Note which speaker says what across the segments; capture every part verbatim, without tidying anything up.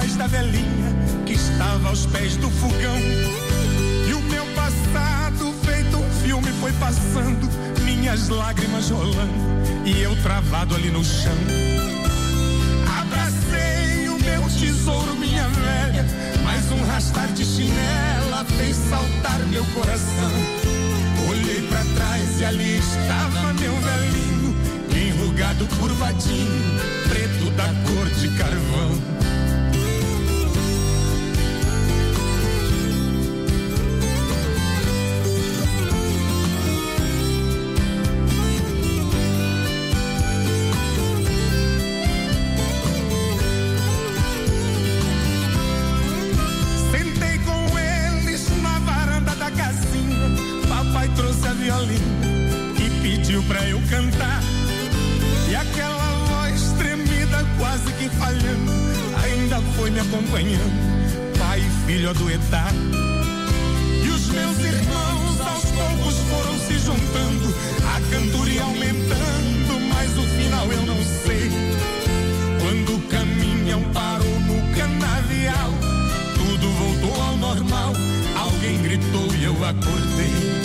Speaker 1: atrás da velhinha que estava aos pés do fogão. E o meu passado feito um filme foi passando, minhas lágrimas rolando e eu travado ali no chão. Abracei o meu tesouro, minha velha, mas um rastar de chinela fez saltar meu coração. Olhei pra trás e ali estava meu velhinho, enrugado, curvadinho, preto da cor de carvão. Sentei com eles na varanda da casinha, papai trouxe a violina e pediu pra eu cantar. E aquela voz tremida, quase que falhando, ainda foi me acompanhando, pai e filho a duetar. E os meus irmãos aos poucos foram se juntando, a cantoria aumentando, mas o final eu não sei. Quando o caminhão parou no canavial, tudo voltou ao normal, alguém gritou e eu acordei.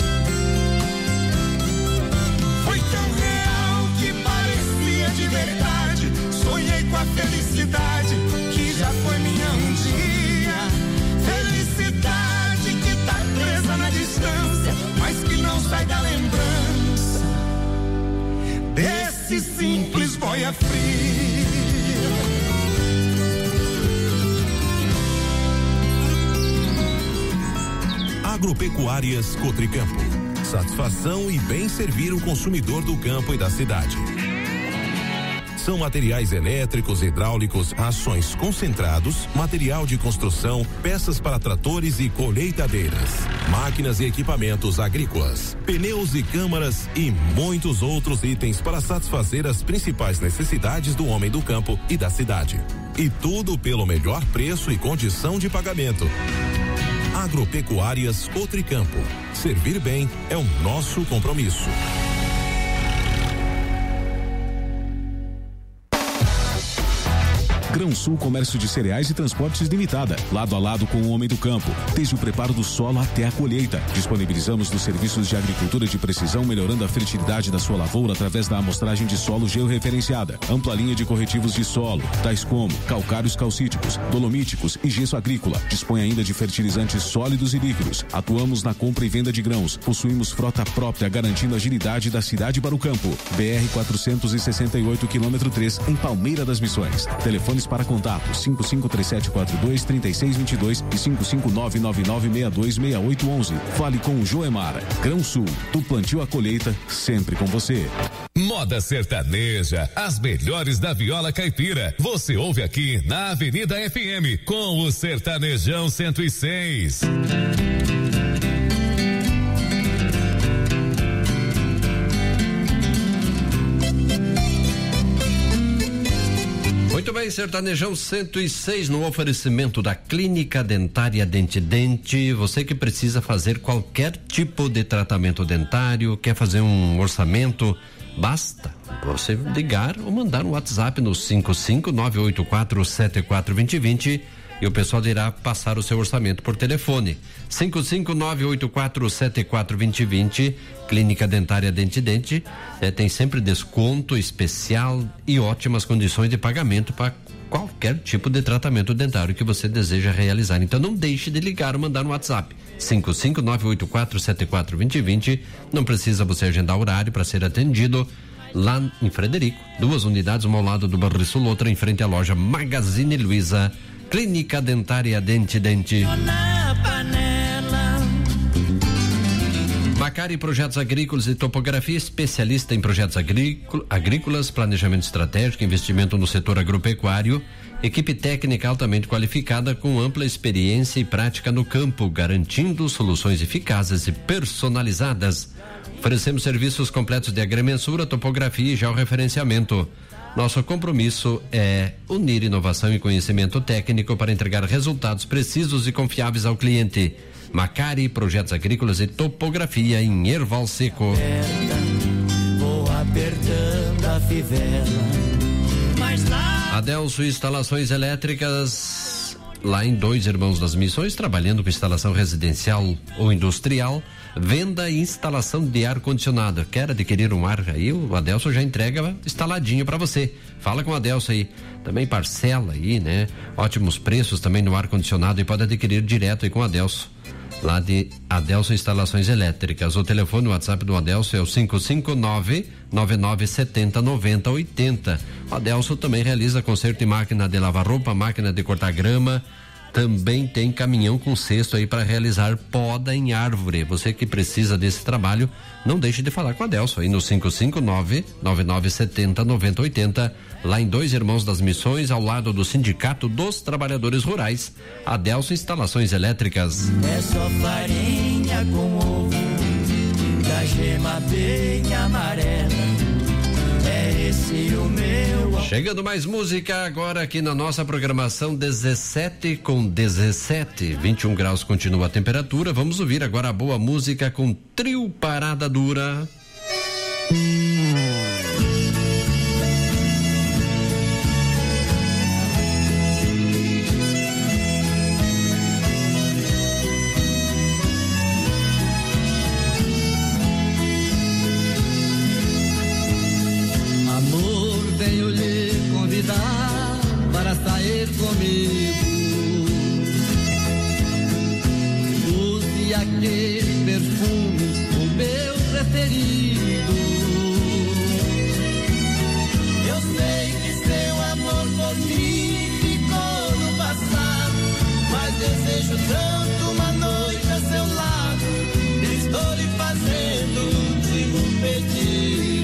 Speaker 1: Foi tão real que parecia de verdade, sonhei com a felicidade que já foi minha um dia. Felicidade que tá presa na distância, mas que não sai da lembrança desse simples boia fria.
Speaker 2: Agropecuárias Cotricampo. Satisfação e bem servir o consumidor do campo e da cidade. São materiais elétricos, hidráulicos, rações concentrados, material de construção, peças para tratores e colheitadeiras, máquinas e equipamentos agrícolas, pneus e câmaras e muitos outros itens para satisfazer as principais necessidades do homem do campo e da cidade. E tudo pelo melhor preço e condição de pagamento. Agropecuárias Cotricampo. Servir bem é o nosso compromisso.
Speaker 3: Grão Sul Comércio de Cereais e Transportes Limitada, lado a lado com o homem do campo, desde o preparo do solo até a colheita. Disponibilizamos nos serviços de agricultura de precisão, melhorando a fertilidade da sua lavoura através da amostragem de solo georreferenciada. Ampla linha de corretivos de solo, tais como calcários calcíticos, dolomíticos e gesso agrícola. Dispõe ainda de fertilizantes sólidos e líquidos. Atuamos na compra e venda de grãos. Possuímos frota própria, garantindo a agilidade da cidade para o campo. B R quatrocentos e sessenta e oito, quilômetro três, em Palmeira das Missões. Telefones para contato cinco cinco três sete quatro dois, três seis dois dois e cinco cinco nove nove nove seis dois seis oito um um. Fale com o Joemar. Grão Sul, do plantio à colheita, sempre com você.
Speaker 4: Moda sertaneja, as melhores da viola caipira. Você ouve aqui na Avenida F M com o Sertanejão cento e seis.
Speaker 5: Muito bem, Sertanejão cento e seis no oferecimento da Clínica Dentária Dente Dente. Você que precisa fazer qualquer tipo de tratamento dentário, quer fazer um orçamento, basta você ligar ou mandar um WhatsApp no cinco cinco nove oito quatro sete quatro dois zero dois zero e o pessoal irá passar o seu orçamento por telefone. cinco cinco nove oito quatro sete quatro dois zero dois zero. Clínica Dentária Dente Dente eh, tem sempre desconto especial e ótimas condições de pagamento para qualquer tipo de tratamento dentário que você deseja realizar. Então não deixe de ligar ou mandar no WhatsApp cinco cinco nove oito quatro sete quatro dois zero dois zero. Não precisa você agendar horário para ser atendido. Lá em Frederico, duas unidades, uma ao lado do Banrisul, outra em frente à loja Magazine Luiza. Clínica Dentária Dente Dente. Macari Projetos Agrícolas e Topografia, especialista em projetos agrícolas, planejamento estratégico, investimento no setor agropecuário, equipe técnica altamente qualificada com ampla experiência e prática no campo, garantindo soluções eficazes e personalizadas. Oferecemos serviços completos de agrimensura, topografia e georreferenciamento. Nosso compromisso é unir inovação e conhecimento técnico para entregar resultados precisos e confiáveis ao cliente. Macari Projetos Agrícolas e Topografia em Erval Seco.
Speaker 6: Vou apertando a fivela.
Speaker 5: Adelso Instalações Elétricas lá em Dois Irmãos das Missões, trabalhando com instalação residencial ou industrial, venda e instalação de ar-condicionado. Quer adquirir um ar aí? O Adelson já entrega instaladinho para você. Fala com o Adelson aí. Também parcela aí, né? Ótimos preços também no ar-condicionado e pode adquirir direto aí com o Adelson. Lá de Adelson Instalações Elétricas. O telefone, o WhatsApp do Adelson é o cinco cinco nove, nove nove sete zero, nove zero oito zero. O Adelson também realiza conserto de máquina de lavar roupa, máquina de cortar grama. Também tem caminhão com cesto aí para realizar poda em árvore. Você que precisa desse trabalho, não deixe de falar com a Adelson aí no cinco cinco nove, nove nove sete zero, nove zero oito zero, lá em Dois Irmãos das Missões, ao lado do Sindicato dos Trabalhadores Rurais. Adelson Instalações Elétricas.
Speaker 6: É só farinha com ovo, da gema bem amarela. É esse o meu.
Speaker 5: Chegando mais música agora aqui na nossa programação, dezessete com dezessete, vinte e um graus continua a temperatura. Vamos ouvir agora a boa música com Trio Parada Dura.
Speaker 6: Para sair comigo, use aquele perfume, o meu preferido. Eu sei que seu amor por mim ficou no passado, mas desejo tanto uma noite a seu lado. Estou lhe fazendo um último pedido.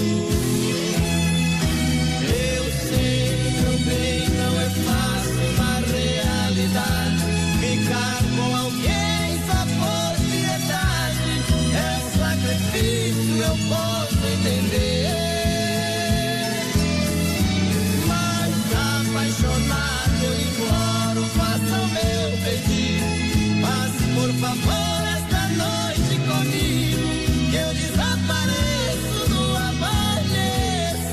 Speaker 6: Ficar com alguém só por piedade é um sacrifício, eu posso entender. Mas apaixonado eu imploro, faça o meu pedido. Passe por favor esta noite comigo, que eu desapareço no amanhecer.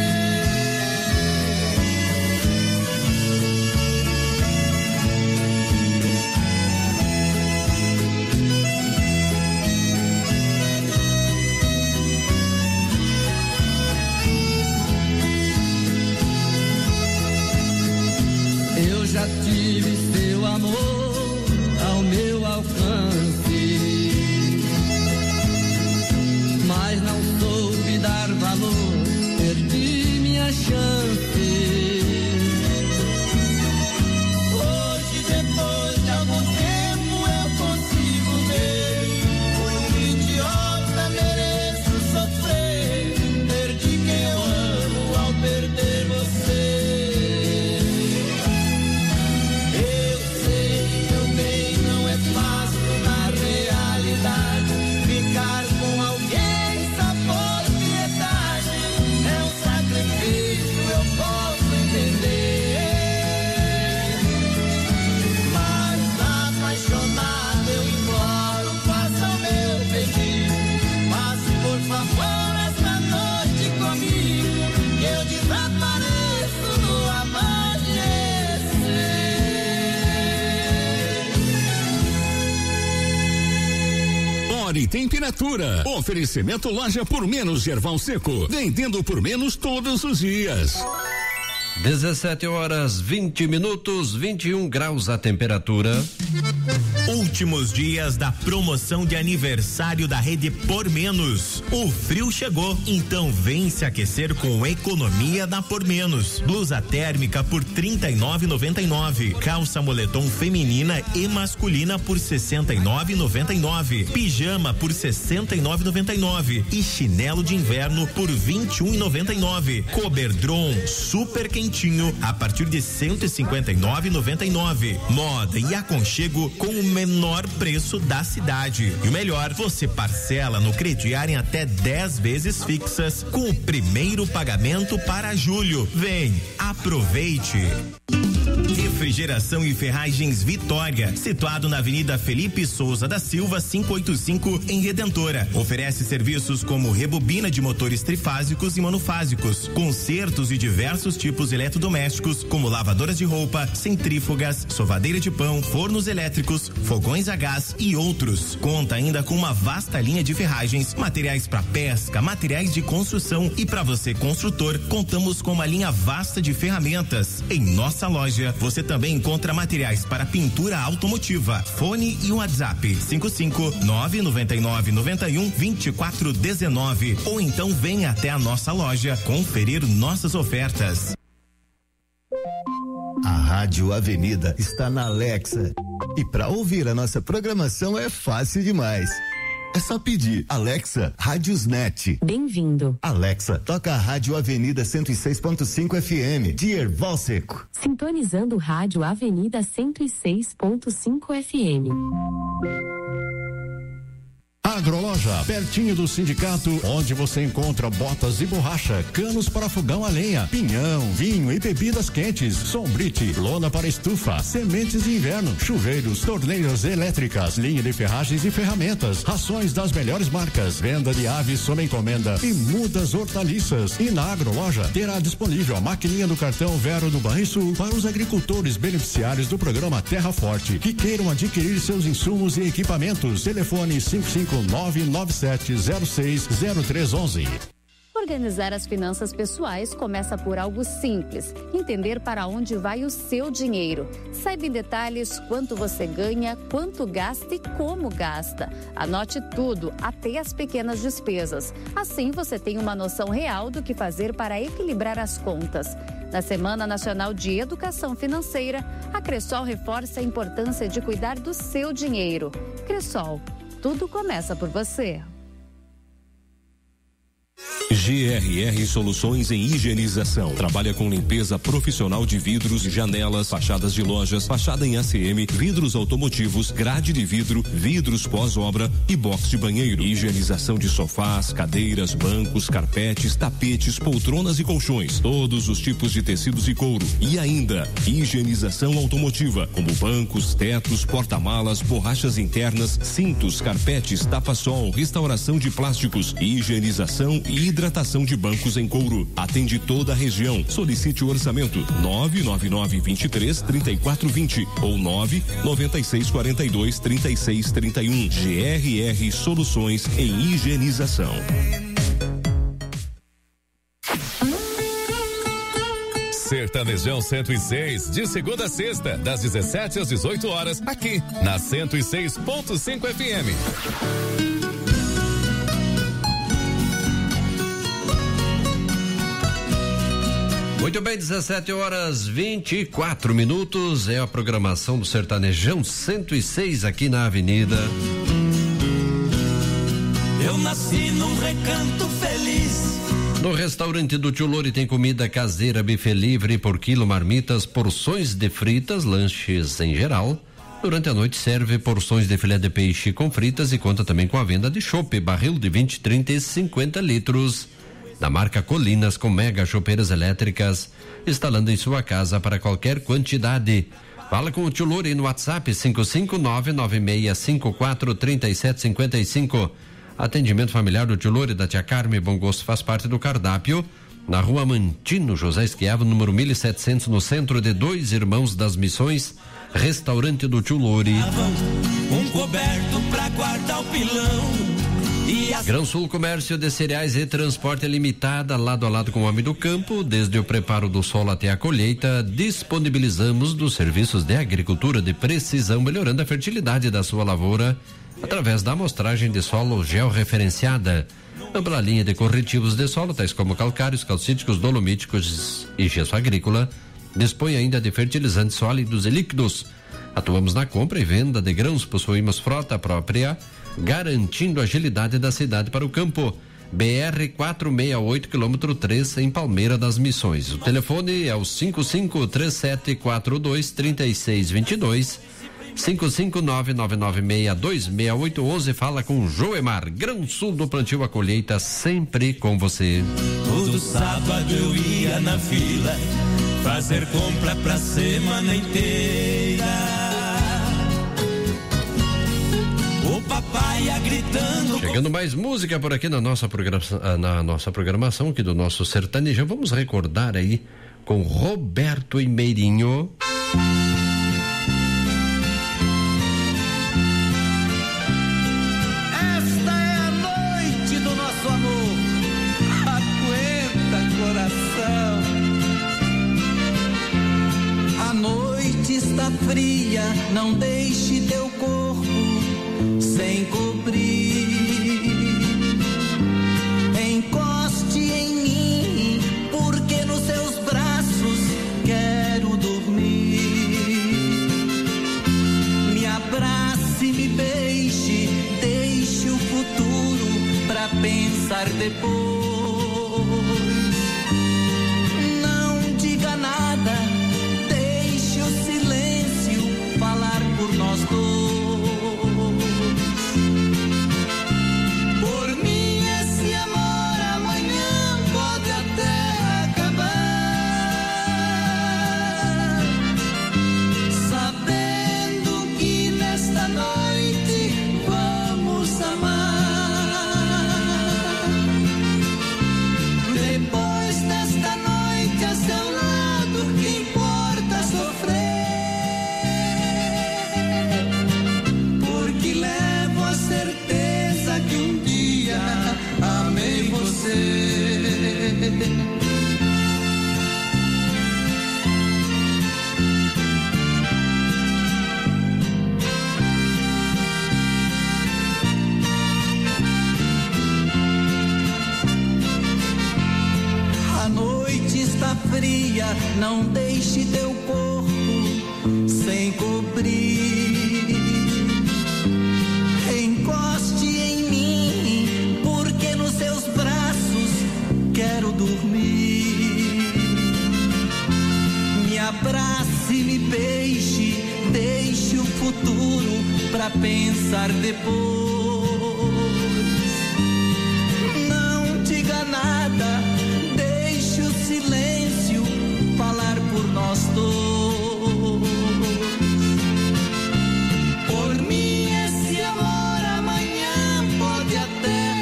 Speaker 6: Já tive seu amor ao meu alcance, mas não soube dar valor, perdi minha chance. Hoje, depois de algum tempo, eu consigo ver, fui um idiota, mereço sofrer, perdi quem eu amo ao perder você.
Speaker 7: Hora e temperatura. Oferecimento Loja por Menos Gerval Seco. Vendendo por menos todos os dias.
Speaker 5: dezessete horas, vinte minutos, vinte e um graus a temperatura.
Speaker 8: Últimos dias da promoção de aniversário da Rede Por Menos. O frio chegou, então vem se aquecer com economia da Por Menos. Blusa térmica por trinta e nove reais e noventa e nove centavos. Calça moletom feminina e masculina por sessenta e nove reais e noventa e nove centavos. Pijama por sessenta e nove reais e noventa e nove centavos. E chinelo de inverno por vinte e um reais e noventa e nove centavos. Coberdron super quentinho a partir de cento e cinquenta e nove reais e noventa e nove centavos. Moda e aconchego com o menor preço da cidade. E o melhor, você parcela no crediário em até dez vezes fixas com o primeiro pagamento para julho. Vem, aproveite. Refrigeração e Ferragens Vitória, situado na Avenida Felipe Souza da Silva, quinhentos e oitenta e cinco, em Redentora. Oferece serviços como rebobina de motores trifásicos e monofásicos, consertos de diversos tipos eletrodomésticos, como lavadoras de roupa, centrífugas, sovadeira de pão, fornos elétricos, fogões a gás e outros. Conta ainda com uma vasta linha de ferragens, materiais para pesca, materiais de construção e para você construtor, contamos com uma linha vasta de ferramentas. Em nossa loja, você também encontra materiais para pintura automotiva. Fone e WhatsApp cinco cinco nove nove nove nove um dois quatro um nove ou então venha até a nossa loja conferir nossas ofertas.
Speaker 9: A Rádio Avenida está na Alexa. E para ouvir a nossa programação é fácil demais. É só pedir, Alexa, Rádiosnet.
Speaker 10: Bem-vindo.
Speaker 9: Alexa, toca a Rádio Avenida cento e seis ponto cinco F M, de Erval Seco.
Speaker 10: Sintonizando Rádio Avenida cento e seis ponto cinco F M.
Speaker 11: Agroloja, pertinho do sindicato, onde você encontra botas e borracha, canos para fogão a lenha, pinhão, vinho e bebidas quentes, sombrite, lona para estufa, sementes de inverno, chuveiros, torneiras elétricas, linha de ferragens e ferramentas, rações das melhores marcas, venda de aves sob encomenda e mudas hortaliças. E na Agroloja terá disponível a maquininha do cartão Vero do Banrisul para os agricultores beneficiários do programa Terra Forte que queiram adquirir seus insumos e equipamentos. Telefone cinco cinco nove nove sete zero seis zero três um um.
Speaker 12: Organizar as finanças pessoais começa por algo simples: entender para onde vai o seu dinheiro. Saiba em detalhes quanto você ganha, quanto gasta e como gasta. Anote tudo, até as pequenas despesas. Assim você tem uma noção real do que fazer para equilibrar as contas. Na Semana Nacional de Educação Financeira, a Cressol reforça a importância de cuidar do seu dinheiro. Cressol, tudo começa por você.
Speaker 3: G R R Soluções em Higienização. Trabalha com limpeza profissional de vidros, janelas, fachadas de lojas, fachada em A C M, vidros automotivos, grade de vidro, vidros pós-obra e box de banheiro. Higienização de sofás, cadeiras, bancos, carpetes, tapetes, poltronas e colchões. Todos os tipos de tecidos e couro. E ainda, higienização automotiva, como bancos, tetos, porta-malas, borrachas internas, cintos, carpetes, tapa-sol, restauração de plásticos, higienização e hidratação de bancos em couro. Atende toda a região. Solicite o orçamento nove nove nove dois três três quatro dois zero ou nove nove seis quatro dois três seis três um. G R R Soluções em Higienização.
Speaker 4: Sertanejão cento e seis, de segunda a sexta, das dezessete às dezoito horas, aqui na cento e seis ponto cinco F M.
Speaker 5: Muito bem, dezessete horas vinte e quatro minutos, é a programação do Sertanejão cento e seis aqui na Avenida.
Speaker 6: Eu nasci num recanto feliz.
Speaker 5: No restaurante do Tio Lori tem comida caseira, buffet livre por quilo, marmitas, porções de fritas, lanches em geral. Durante a noite serve porções de filé de peixe com fritas e conta também com a venda de chopp, barril de vinte, trinta e cinquenta litros. Da marca Colinas, com mega chopeiras elétricas, instalando em sua casa para qualquer quantidade. Fala com o Tio Lori no WhatsApp cinco cinco nove nove seis cinco quatro três sete cinco cinco. Atendimento familiar do Tio Lori, da Tia Carme, Bom Gosto faz parte do cardápio. Na Rua Mantino, José Esquiavo, número mil e setecentos, no centro de Dois Irmãos das Missões, restaurante do Tio Lori.
Speaker 6: Um coberto pra guardar o pilão.
Speaker 5: Grão Sul Comércio de Cereais e Transporte Limitada, lado a lado com o homem do campo, desde o preparo do solo até a colheita, disponibilizamos dos serviços de agricultura de precisão, melhorando a fertilidade da sua lavoura através da amostragem de solo georreferenciada. Ampla linha de corretivos de solo, tais como calcários, calcíticos, dolomíticos e gesso agrícola. Dispõe ainda de fertilizantes sólidos e líquidos. Atuamos na compra e venda de grãos, possuímos frota própria, garantindo a agilidade da cidade para o campo. B R quatrocentos e sessenta e oito, quilômetro três, em Palmeira das Missões. O telefone é o cinco cinco três sete quatro dois três seis dois dois, cinco cinco nove nove nove seis dois seis oito um um. Fala com Joemar. Grão Sul, do plantio à colheita, sempre com você.
Speaker 6: Todo sábado eu ia na fila fazer compra pra semana inteira. O papai gritando.
Speaker 5: Chegando mais música por aqui na nossa programação, na nossa programação aqui do nosso sertanejo. Vamos recordar aí com Roberto e Meirinho.
Speaker 6: Esta é a noite do nosso amor. Aguenta, coração. A noite está fria, não deixe teu corpo sem cobrir. Encoste em mim, porque nos seus braços quero dormir. Me abrace, me beije, deixe o futuro pra pensar depois. Não diga nada, deixe o silêncio falar por nós dois. A noite está fria, não deixe teu corpo sem cobrir. Encoste em mim, porque nos seus braços quero dormir. Me abrace, me beije, deixe o futuro pra pensar depois. Não diga nada, deixe o silêncio falar por nós dois. Por mim esse amor amanhã pode até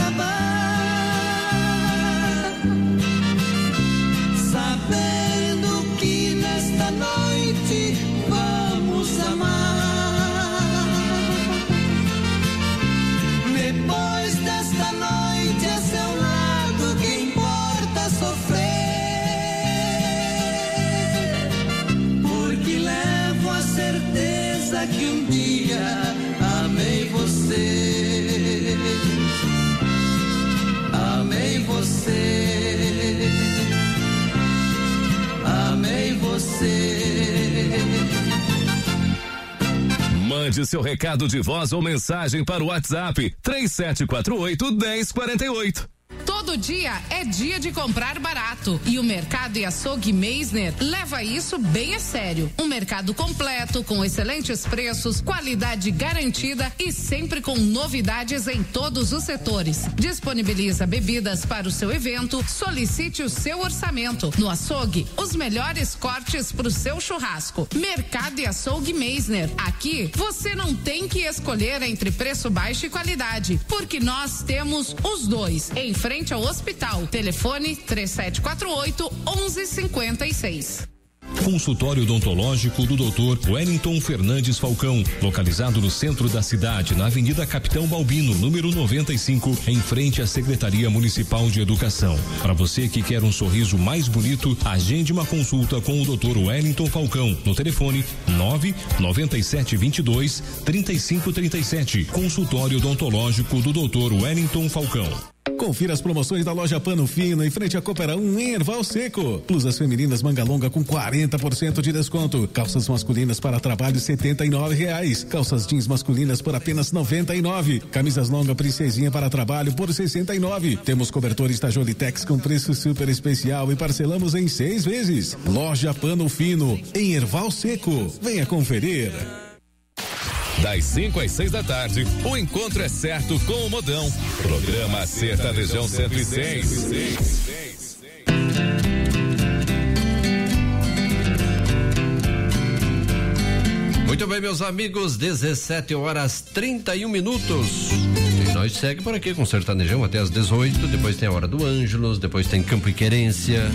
Speaker 6: acabar, sabendo que nesta noite vamos amar. Depois desta noite a seu lado, que importa sofrer, porque levo a certeza que um dia amei você, amei você, amei você.
Speaker 4: Mande seu recado de voz ou mensagem para o WhatsApp três sete quatro oito, um zero quatro oito.
Speaker 13: Todo dia é dia de comprar barato e o Mercado e Açougue Meisner leva isso bem a sério. Um mercado completo, com excelentes preços, qualidade garantida e sempre com novidades em todos os setores. Disponibiliza bebidas para o seu evento, solicite o seu orçamento. No açougue, os melhores cortes para o seu churrasco. Mercado e Açougue Meisner. Aqui você não tem que escolher entre preço baixo e qualidade, porque nós temos os dois. Em frente ao hospital. Telefone três sete quatro oito, um um cinco seis.
Speaker 3: Consultório odontológico do doutor Wellington Fernandes Falcão, localizado no centro da cidade, na Avenida Capitão Balbino, número noventa e cinco, em frente à Secretaria Municipal de Educação. Para você que quer um sorriso mais bonito, agende uma consulta com o doutor Wellington Falcão no telefone nove nove sete dois dois, três cinco três sete. Consultório odontológico do doutor Wellington Falcão.
Speaker 14: Confira as promoções da loja Pano Fino em frente à Coopera um em Erval Seco. Blusas femininas manga longa com quarenta por cento de desconto. Calças masculinas para trabalho setenta e nove reais. Calças jeans masculinas por apenas noventa e nove. Camisas longa princesinha para trabalho por sessenta e nove. Temos cobertores Tajolitex com preço super especial e parcelamos em seis vezes. Loja Pano Fino em Erval Seco. Venha conferir.
Speaker 4: Das cinco às seis da tarde, o encontro é certo com o Modão. Programa Sertanejão cento e seis.
Speaker 5: Muito bem, meus amigos, dezessete horas trinta e um minutos. E nós segue por aqui com Sertanejão até as dezoito. Depois tem a hora do Ângelos, depois tem Campo e Querência.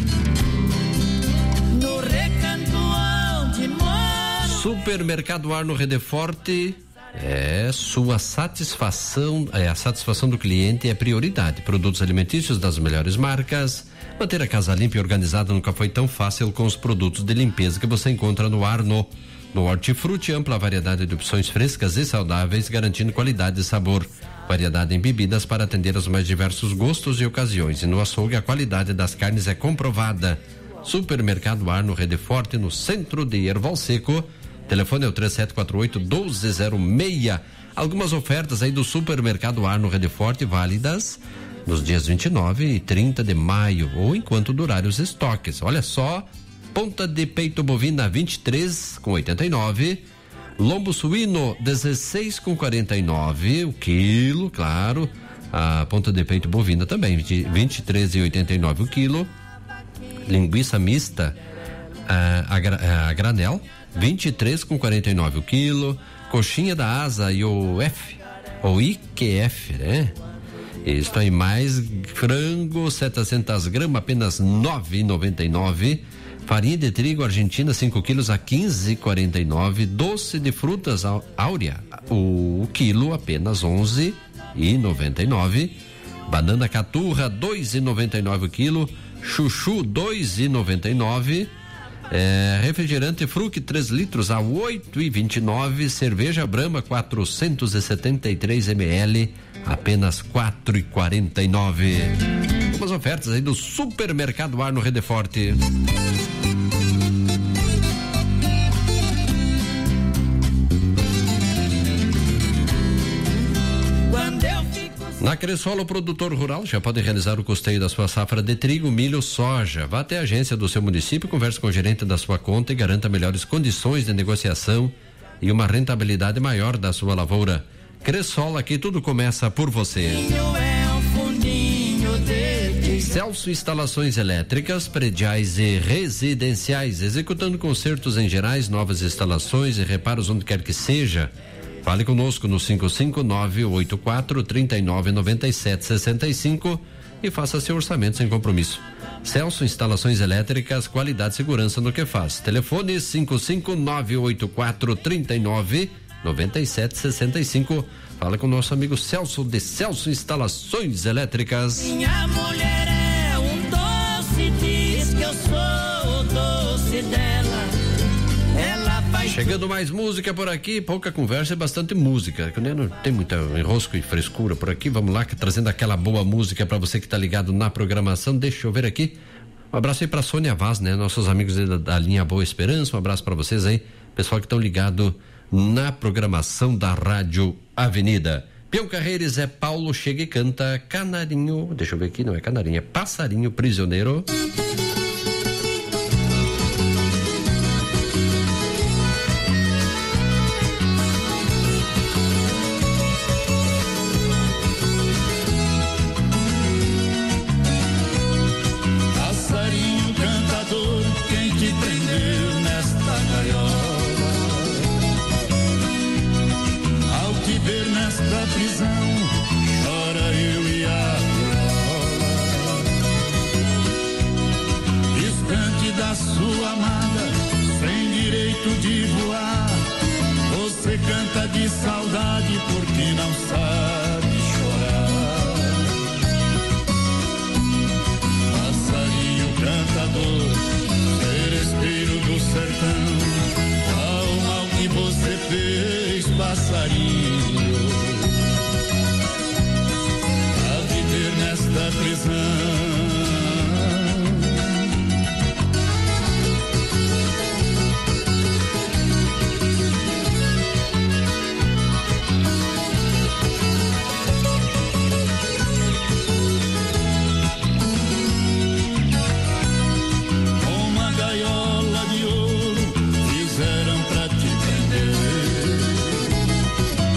Speaker 6: No recanto onde moro.
Speaker 5: Supermercado Arno Redeforte. É sua satisfação, é a satisfação do cliente é prioridade. Produtos alimentícios das melhores marcas. Manter a casa limpa e organizada nunca foi tão fácil com os produtos de limpeza que você encontra no Arno. No Hortifruti, ampla variedade de opções frescas e saudáveis, garantindo qualidade e sabor. Variedade em bebidas para atender aos mais diversos gostos e ocasiões. E no açougue, a qualidade das carnes é comprovada. Supermercado Arno Redeforte, no centro de Erval Seco. Telefone é o três sete quatro oito, um dois zero seis. Algumas ofertas aí do Supermercado Arno Redeforte válidas nos dias vinte e nove e trinta de maio, ou enquanto durar os estoques. Olha só, ponta de peito bovina vinte e três com oitenta e nove, lombo suíno dezesseis com quarenta e nove o quilo, claro. A ponta de peito bovina também vinte e três e oitenta e nove o quilo. Linguiça mista a, a, a granel vinte e três com quarenta e nove o quilo. Coxinha da asa e o F ou I Q F, né? Isso aí, mais frango setecentas gramas apenas nove e noventa e nove. Farinha de trigo argentina cinco quilos a quinze e quarenta e nove. Doce de frutas áurea, o quilo apenas onze e noventa e nove. Banana caturra dois e noventa e nove o quilo. Chuchu dois e noventa e nove. É, refrigerante Fruc três litros a oito e vinte e nove. Cerveja Brahma quatrocentos e setenta e três mililitros apenas quatro e quarenta e nove. Algumas ofertas aí do Supermercado Arno Redeforte. Na Cressol, o produtor rural já pode realizar o custeio da sua safra de trigo, milho, soja. Vá até a agência do seu município, converse com o gerente da sua conta e garanta melhores condições de negociação e uma rentabilidade maior da sua lavoura. Cressol, aqui tudo começa por você. Celso Instalações Elétricas, prediais e residenciais, executando consertos em gerais, novas instalações e reparos onde quer que seja. Fale conosco no cinco cinco nove oito quatro três nove nove sete seis cinco e faça seu orçamento sem compromisso. Celso Instalações Elétricas, qualidade e segurança no que faz. Telefone cinco cinco nove oito quatro três nove nove sete seis cinco. Fala com o nosso amigo Celso de Celso Instalações Elétricas.
Speaker 6: Minha mulher é um doce, diz que eu sou o doce dela. Ela vai...
Speaker 5: Chegando mais música por aqui, pouca conversa e bastante música. Não tem muita enrosco e frescura por aqui. Vamos lá, trazendo aquela boa música para você que tá ligado na programação. Deixa eu ver aqui. Um abraço aí pra Sônia Vaz, né? Nossos amigos da, da linha Boa Esperança. Um abraço para vocês aí, pessoal que estão ligado na programação da Rádio Avenida. Pião Carreires é Paulo chega e canta Canarinho. Deixa eu ver aqui, não é Canarinho, é Passarinho Prisioneiro.
Speaker 1: Sua amada, sem direito de voar. Você canta de saudade porque não sabe chorar. Passarinho cantador, seresteiro do sertão, ao mal que você fez, passarinho, a viver nesta prisão.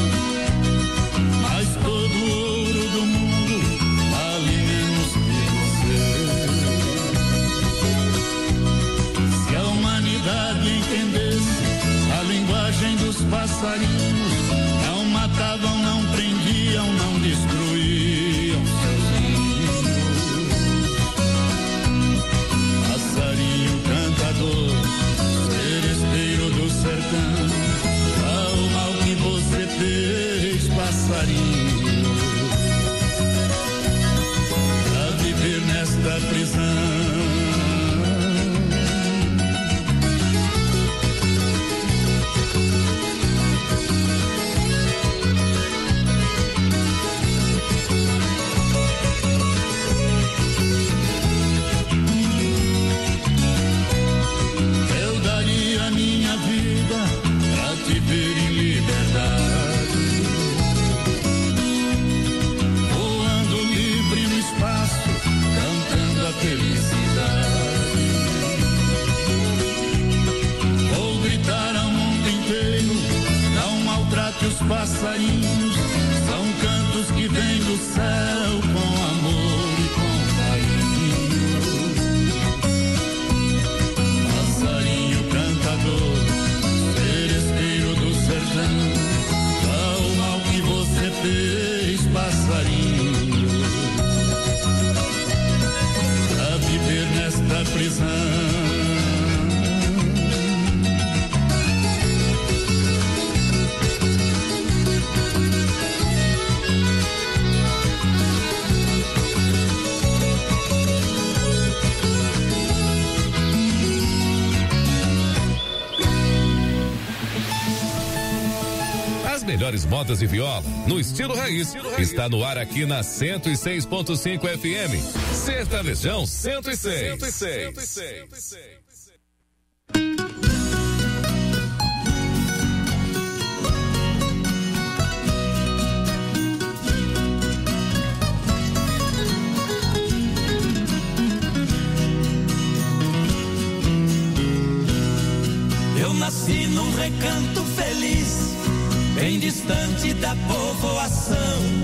Speaker 1: Mas todo ouro do mundo vale menos que
Speaker 15: passarinhos não matavam, não prendiam, não destruíam seus ninhos. Passarinho cantador, seresteiro do sertão, qual o mal que você fez, passarinho, pra viver nesta prisão? Passarinhos são cantos que vêm do céu com amor e com carinho. Passarinho cantador, seresteiro do sertão, qual o mal que você fez, passarinho, pra viver nesta prisão?
Speaker 4: Melhores modas de viola no estilo raiz. Está no ar aqui na cento e seis ponto cinco F M. Sertanejão cento e seis. cento e seis.
Speaker 6: Eu nasci num recanto feliz, bem distante da povoação.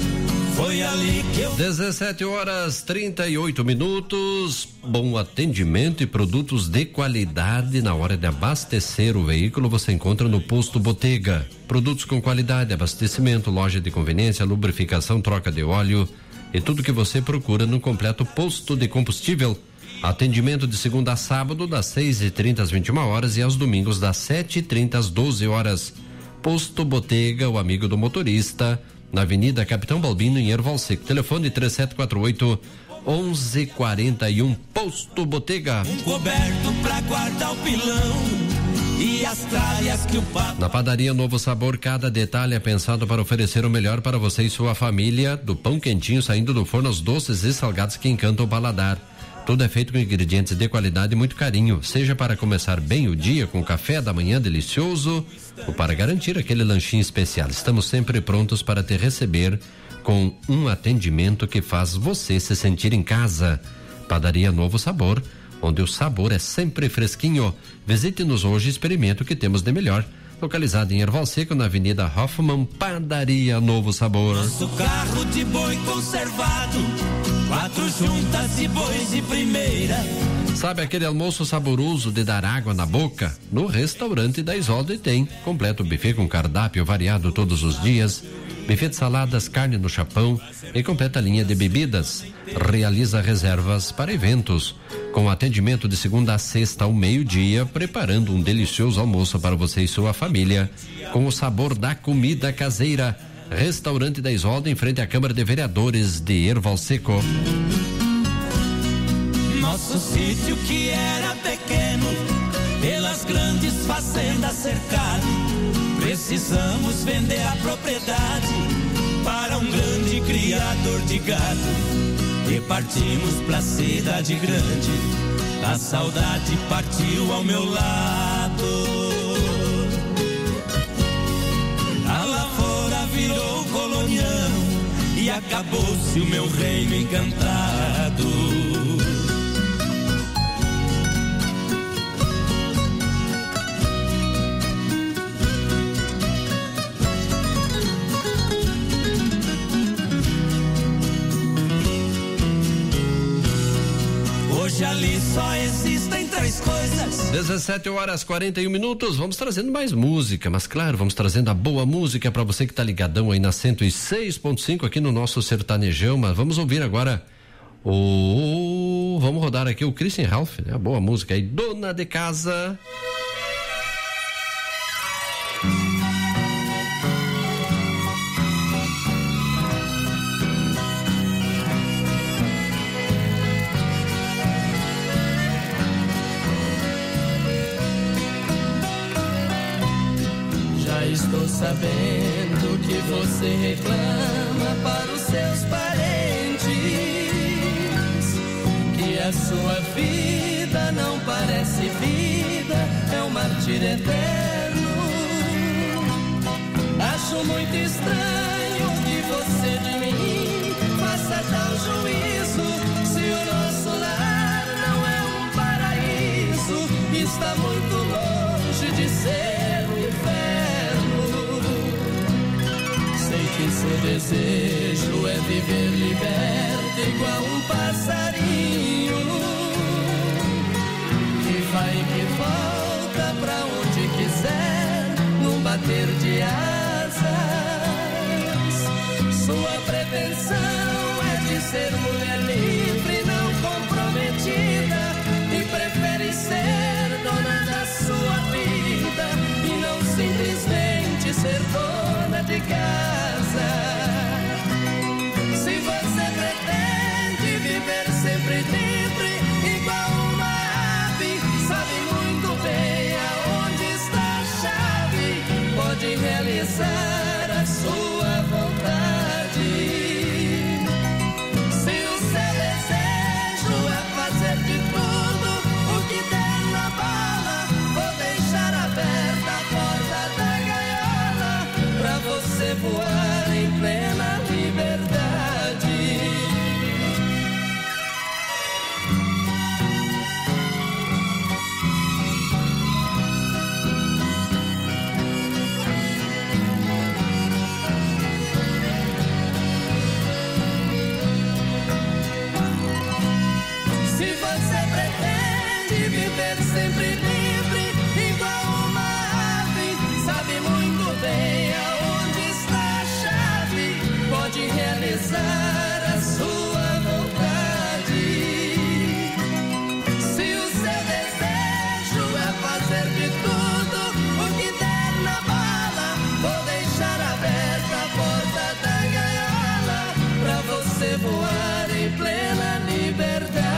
Speaker 6: Foi ali que eu.
Speaker 5: dezessete horas trinta e oito minutos. Bom atendimento e produtos de qualidade na hora de abastecer o veículo. Você encontra no Posto Botega. Produtos com qualidade, abastecimento, loja de conveniência, lubrificação, troca de óleo e tudo que você procura no completo posto de combustível. Atendimento de segunda a sábado, das seis e trinta às vinte e uma horas e aos domingos, das sete e trinta às doze horas. Posto Botega, o amigo do motorista, na Avenida Capitão Balbino, em Erval Seco. Telefone três sete quatro oito, onze quarenta e um. Posto Botega.
Speaker 6: Um coberto pra guardar o pilão e as tralhas que o papo.
Speaker 5: Na padaria Novo Sabor, cada detalhe é pensado para oferecer o melhor para você e sua família. Do pão quentinho saindo do forno aos doces e salgados que encantam o paladar. Tudo é feito com ingredientes de qualidade e muito carinho, seja para começar bem o dia com café da manhã delicioso ou para garantir aquele lanchinho especial. Estamos sempre prontos para te receber com um atendimento que faz você se sentir em casa. Padaria Novo Sabor, onde o sabor é sempre fresquinho. Visite-nos hoje e experimente o que temos de melhor. Localizado em Erval Seco, na Avenida Hoffman, Padaria Novo Sabor.
Speaker 6: Nosso carro de boi conservado, quatro juntas de bois de primeira.
Speaker 5: Sabe aquele almoço saboroso de dar água na boca? No restaurante da Isolde tem. Completo buffet com cardápio variado todos os dias. Buffet de saladas, carne no chapão e completa linha de bebidas. Realiza reservas para eventos. Com atendimento de segunda a sexta ao meio-dia, preparando um delicioso almoço para você e sua família, com o sabor da comida caseira. Restaurante da Isolde, em frente à Câmara de Vereadores de Erval Seco.
Speaker 6: Nosso sítio que era pequeno, pelas grandes fazendas cercado, precisamos vender a propriedade para um grande criador de gado. E partimos pra cidade grande, a saudade partiu ao meu lado. A lavoura virou colonião e acabou-se o meu reino encantado. Hoje ali só existem três coisas.
Speaker 5: dezessete horas quarenta e um minutos. Vamos trazendo mais música, mas claro, vamos trazendo a boa música para você que tá ligadão aí na cento e seis ponto cinco aqui no nosso sertanejão. Mas vamos ouvir agora o. Vamos rodar aqui o Christian Ralph, né? A boa música aí, Dona de Casa.
Speaker 6: Estou sabendo que você reclama para os seus parentes que a sua vida não parece vida, é um martírio eterno. Acho muito estranho que você de mim faça tal juízo, se o nosso lar não é um paraíso, está muito longe de ser um inferno. Que seu desejo é viver liberto igual um passarinho que vai e que volta pra onde quiser num bater de asas. Sua pretensão é de ser mulher livre, não comprometida, e prefere ser dona da sua vida e não simplesmente ser dona de casa. Se você pretende viver sempre livre, igual uma ave, sabe muito bem aonde está a chave, pode realizar a sua vontade. Se o seu desejo é fazer de tudo o que der na bala, vou deixar aberta a porta da gaiola pra você voar em plena liberdade. Se você pretende viver sempre livre, igual uma ave, sabe muito bem aonde está a chave, pode realizar a sua vontade. Se o seu desejo é fazer de tudo o que der na bala, vou deixar aberta a porta da gaiola pra você voar em plena liberdade.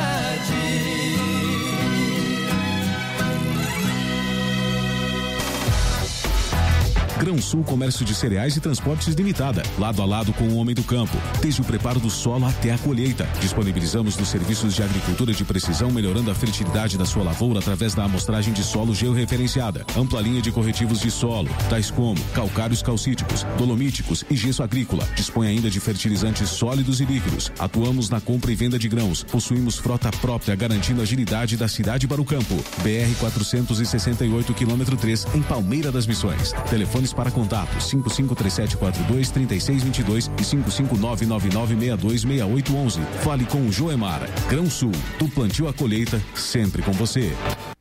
Speaker 3: Grão Sul Comércio de Cereais e Transportes Limitada, lado a lado com o homem do campo, desde o preparo do solo até a colheita. Disponibilizamos nos serviços de agricultura de precisão, melhorando a fertilidade da sua lavoura através da amostragem de solo georreferenciada, ampla linha de corretivos de solo, tais como calcários calcíticos, dolomíticos e gesso agrícola. Dispõe ainda de fertilizantes sólidos e líquidos. Atuamos na compra e venda de grãos. Possuímos frota própria, garantindo a agilidade da cidade para o campo. B R quatrocentos e sessenta e oito, quilômetro três, em Palmeira das Missões. Telefones para contato cinco cinco três sete quatro dois, três seis dois dois e cinco cinco nove nove nove seis dois seis oito um um. Fale com o Joemar. Grão Sul, do plantio à colheita, sempre com você.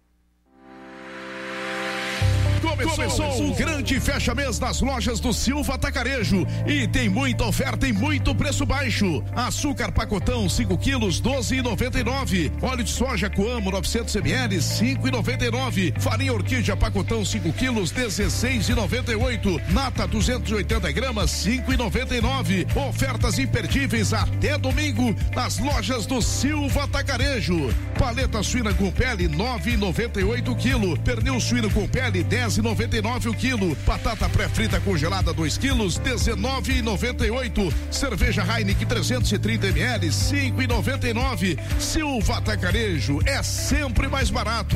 Speaker 16: Começou o grande fecha-mês das lojas do Silva Atacarejo e tem muita oferta e muito preço baixo. Açúcar pacotão cinco quilos, doze e noventa e nove. Óleo de soja Coamo novecentos mililitros, cinco e noventa e nove. Farinha Orquídea pacotão cinco quilos, dezesseis e noventa e oito. Nata duzentos e oitenta gramas, cinco e noventa e nove. Ofertas imperdíveis até domingo nas lojas do Silva Atacarejo. Paleta suína com pele nove e noventa e oito quilo. Pernil suíno com pele dez e noventa e nove o quilo. Batata pré-frita congelada dois quilos, dezenove e noventa e oito. Cerveja Heineken trezentos e trinta mililitros, cinco e noventa e nove. Silva Atacarejo é sempre mais barato.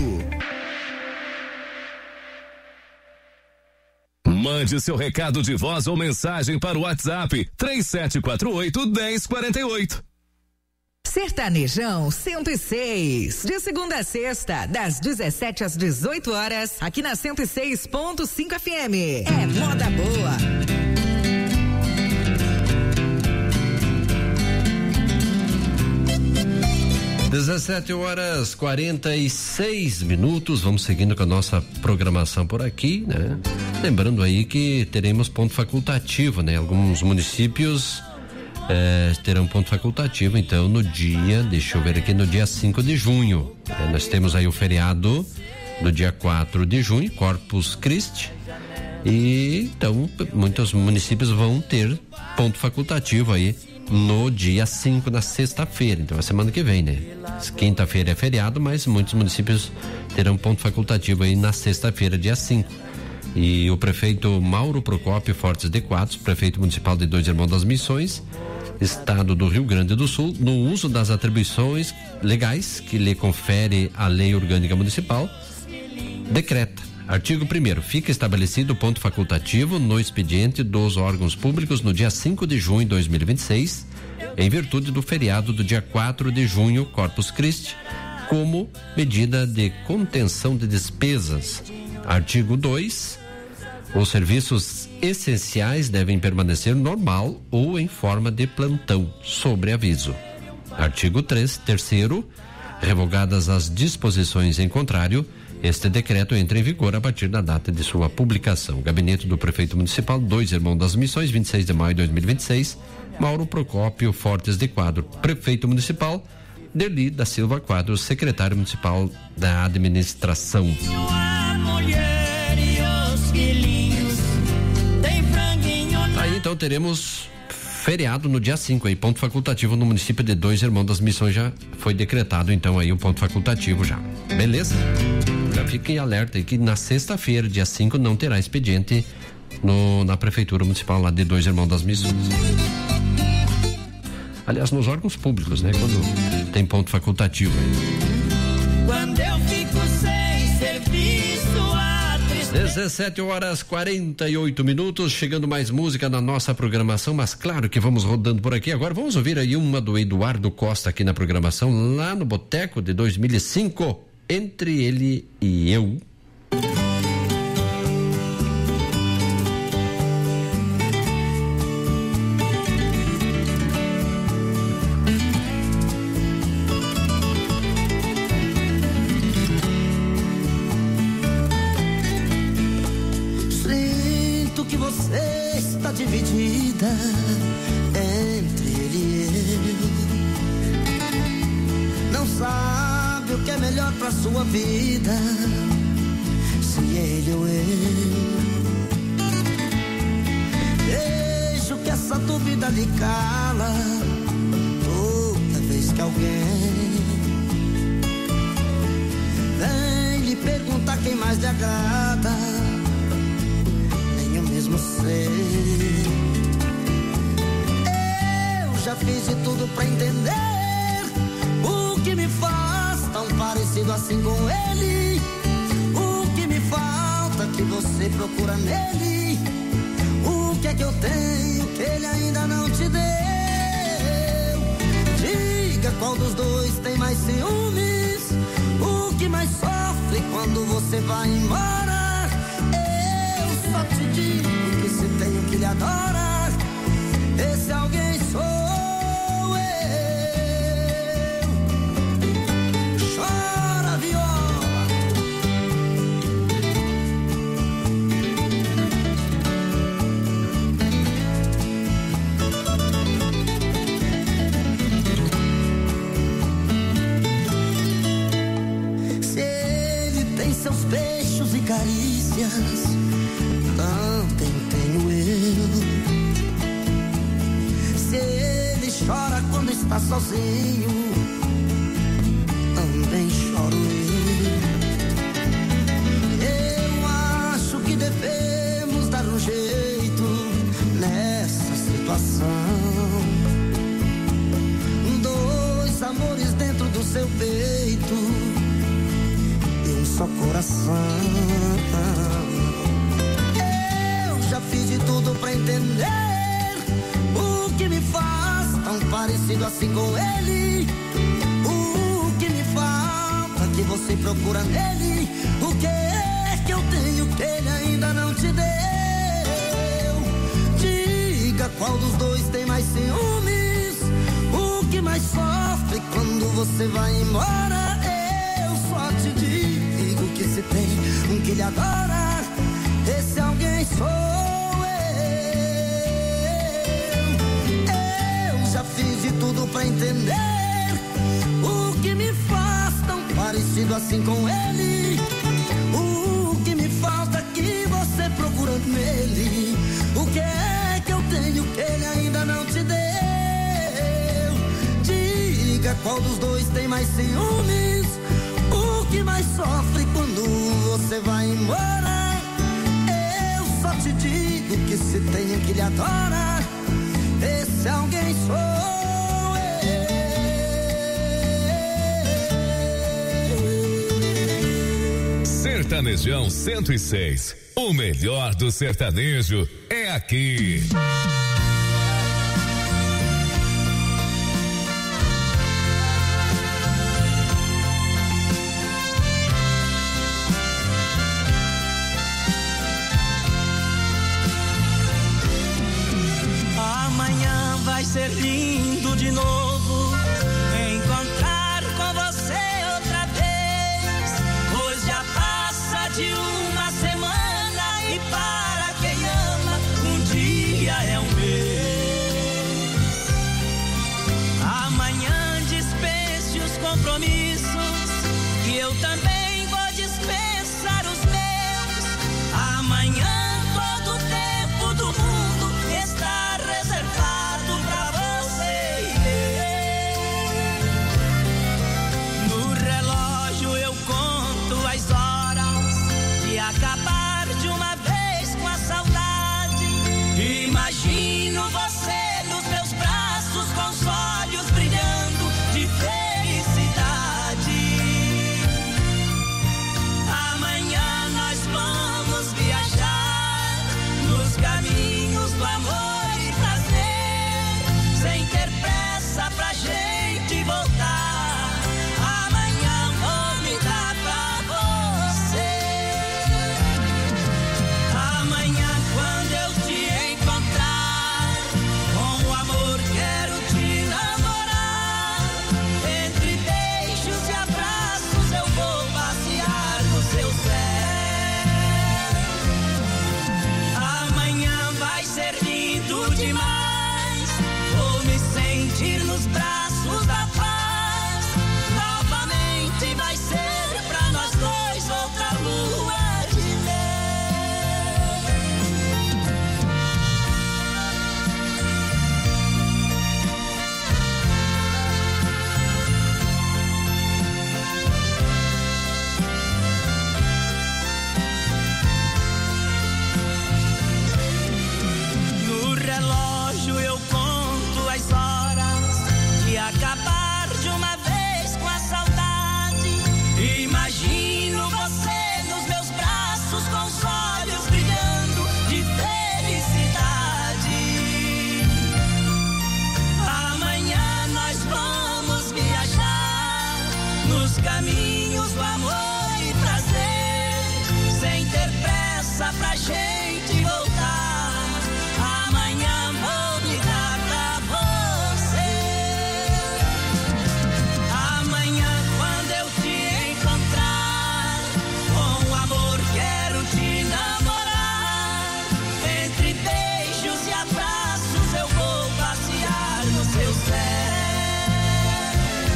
Speaker 4: Mande seu recado de voz ou mensagem para o WhatsApp três sete quatro oito, um zero quatro oito.
Speaker 17: Sertanejão cento e seis, de segunda a sexta, das dezessete às dezoito horas, aqui na cento e seis ponto cinco F M. É moda boa.
Speaker 5: dezessete horas quarenta e seis minutos. Vamos seguindo com a nossa programação por aqui, né? Lembrando aí que teremos ponto facultativo, né? Alguns municípios eh, terão ponto facultativo, então no dia, deixa eu ver aqui, no dia cinco de junho. Eh, nós temos aí o feriado do dia quatro de junho, Corpus Christi. E então muitos municípios vão ter ponto facultativo aí no dia cinco, na sexta-feira. Então é semana que vem, né? Quinta-feira é feriado, mas muitos municípios terão ponto facultativo aí na sexta-feira, dia cinco. E o prefeito Mauro Procópio Fortes de Quadros, prefeito municipal de Dois Irmãos das Missões, Estado do Rio Grande do Sul, no uso das atribuições legais que lhe confere a Lei Orgânica Municipal, decreta. Artigo primeiro, fica estabelecido ponto facultativo no expediente dos órgãos públicos no dia cinco de junho de dois mil e vinte e seis, em virtude do feriado do dia quatro de junho, Corpus Christi, como medida de contenção de despesas. Artigo dois, os serviços essenciais devem permanecer normal ou em forma de plantão, sobre aviso. Artigo três, terceiro, revogadas as disposições em contrário, este decreto entra em vigor a partir da data de sua publicação. Gabinete do Prefeito Municipal, Dois Irmãos das Missões, vinte e seis de maio de dois mil e vinte e seis, Mauro Procópio Fortes de Quadro, Prefeito Municipal, Derli da Silva Quadros, Secretário Municipal da Administração. Aí então teremos feriado no dia cinco aí, ponto facultativo no município de Dois Irmãos das Missões, já foi decretado então aí o ponto facultativo já. Beleza? Já fiquem alerta aí que na sexta-feira, dia cinco, não terá expediente no, na Prefeitura Municipal lá de Dois Irmãos das Missões. Aliás, nos órgãos públicos, né? Quando tem ponto facultativo.
Speaker 6: Quando eu fico sem serviço, a tristeza...
Speaker 5: dezessete horas quarenta e oito minutos, chegando mais música na nossa programação, mas claro que vamos rodando por aqui. Agora vamos ouvir aí uma do Eduardo Costa aqui na programação, lá no Boteco de dois mil e cinco, Entre Ele e Eu.
Speaker 6: Sinto que você está dividida entre ele e eu. Não sabe o que é melhor pra sua vida, se ele ou eu. Vejo que essa dúvida lhe cala toda vez que alguém vem lhe perguntar quem mais lhe agrada. Nem eu mesmo sei. Eu já fiz de tudo pra entender o que me faz tão parecido assim com ele. O que me falta que você procura nele. O que é que eu tenho que ele ainda não te deu? Diga qual dos dois tem mais ciúmes. O que mais sofre quando você vai embora? Eu só te digo que se tenho que lhe adorar, esse alguém sou beijos e carícias, também tenho eu. Se ele chora quando está sozinho, também choro eu. Eu acho que devemos dar um jeito nessa situação. Dois amores dentro do seu peito, só coração. Eu já fiz de tudo pra entender o que me faz tão parecido assim com ele. O que me falta que você procura nele. O que é que eu tenho que ele ainda não te deu? Diga qual dos dois tem mais ciúmes. O que mais sofre quando você vai embora, eu só te digo que se tem um que lhe adora, esse alguém sou eu. Eu já fiz de tudo pra entender o que me faz tão parecido assim com ele. O que me falta que você procura nele. O que é que eu tenho que ele ainda não te deu? Diga qual dos dois tem mais ciúmes, o que mais sofre quando você vai embora. Eu só te digo que se tem que lhe adora, esse alguém sou
Speaker 4: eu. Sertanejão cento e seis, o melhor do sertanejo é aqui.
Speaker 6: Amanhã vai ser lindo de novo encontrar com você outra vez, pois já passa de uma semana e para quem ama um dia é um mês. Amanhã dispense os compromissos e eu também vou dispensar os meus. Amanhã todo o tempo do mundo está reservado pra você e eu. No relógio eu conto as horas de acabar de uma vez com a saudade. Imagino você nos meus braços com os olhos brilhando de felicidade. Amanhã nós vamos viajar nos caminhos do amor e prazer, sem ter pressa pra gente voltar. Amanhã vou me dar pra você. Amanhã quando eu te encontrar, com o amor quero te namorar. Entre beijos e abraços eu vou passear no seu céu. Amanhã vai ser lindo demais, vou me sentir nos braços da paz. Novamente vai ser pra nós dois outra lua de mel. No relógio eu conto as horas de acabar de uma vez com a saudade. Imagino você nos meus braços com os olhos brilhando de felicidade. Amanhã nós vamos viajar nos caminhos do amor e prazer, sem ter pressa pra gente voltar. Amanhã vou me dar pra você. Amanhã quando eu te encontrar, com o amor quero te namorar. Entre beijos e abraços eu vou passear no seu céu.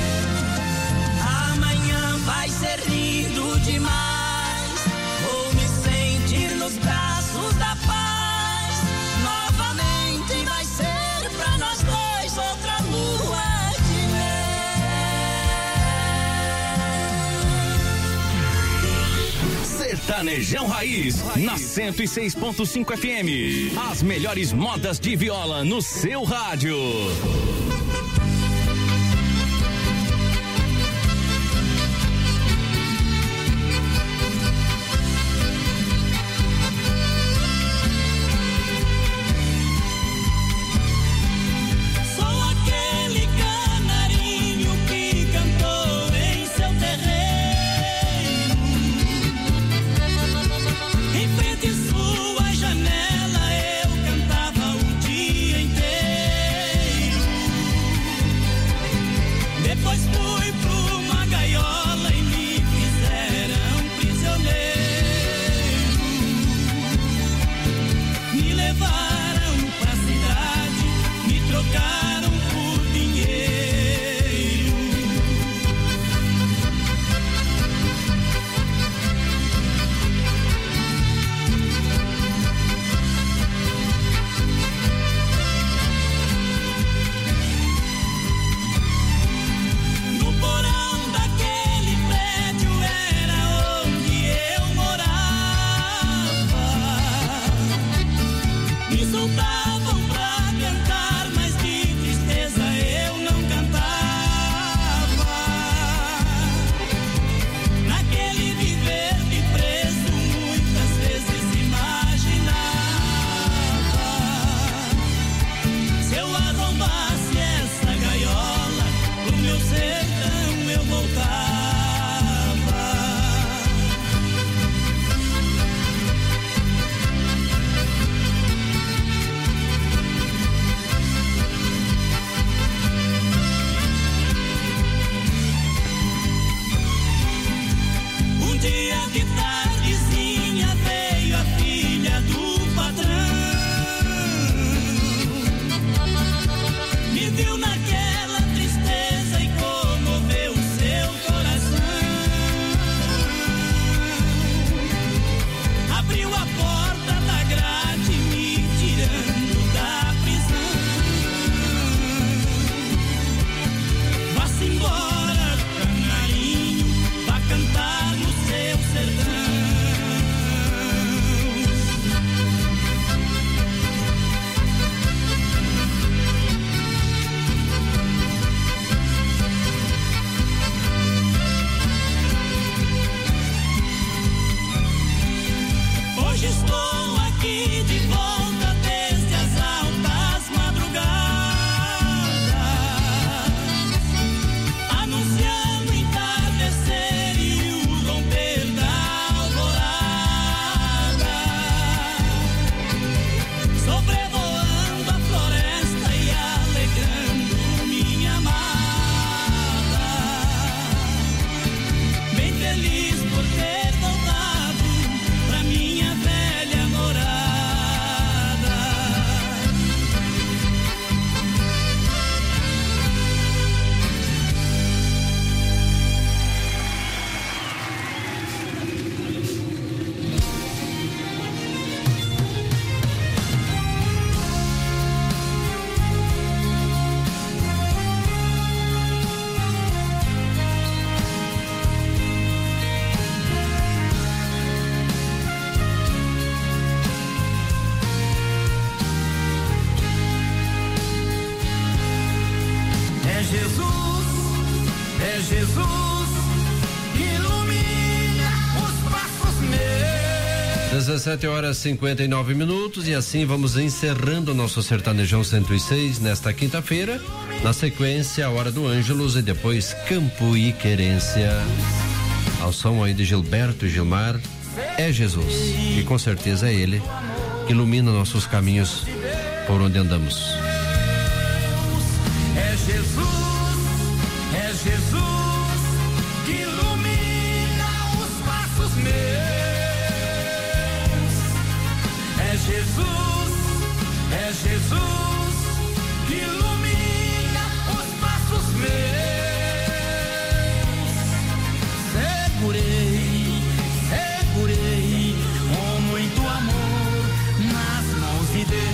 Speaker 6: Amanhã vai ser lindo demais, vou me sentir nos braços da paz. Novamente vai ser pra nós dois outra lua de mel.
Speaker 18: Sertanejão Raiz, na cento e seis ponto cinco F M. As melhores modas de viola no seu rádio.
Speaker 6: Sou aquele canarinho que cantou em seu terreiro. Em frente à sua janela eu cantava o dia inteiro. levaram pra cidade, me trocaram por dinheiro. No porão daquele prédio era onde eu morava. Me soltavam pra cantar, mas de tristeza eu não cantava. Naquele viver de preso, muitas vezes imaginava: se eu arrombasse essa gaiola, pro meu sertão eu voltava. Um dia de tardezinha veio a filha do patrão, me viu naquela tristeza e comoveu seu coração. Abriu a porta da grade, me tirando da prisão. Vá-se embora, canarinho, vá cantar no seu sertão. Hoje estou aqui de volta desde as altas madrugadas, anunciando o entardecer e o romper da alvorada, sobrevoando a floresta e alegrando minha amada, bem feliz por ter voltado pra minha velha morada. É Jesus, é Jesus, ilumina os passos meus.
Speaker 5: dezessete horas e cinquenta e nove minutos, e assim vamos encerrando o nosso Sertanejão cento e seis nesta quinta-feira. Na sequência, a Hora do Ângelos e depois Campo e Querência. Ao som aí de Gilberto e Gilmar, é Jesus, e com certeza é Ele que ilumina nossos caminhos por onde andamos.
Speaker 6: É Jesus, é Jesus, que ilumina os passos meus. É Jesus, é Jesus, que ilumina os passos meus. Segurei, segurei com muito amor nas mãos de Deus.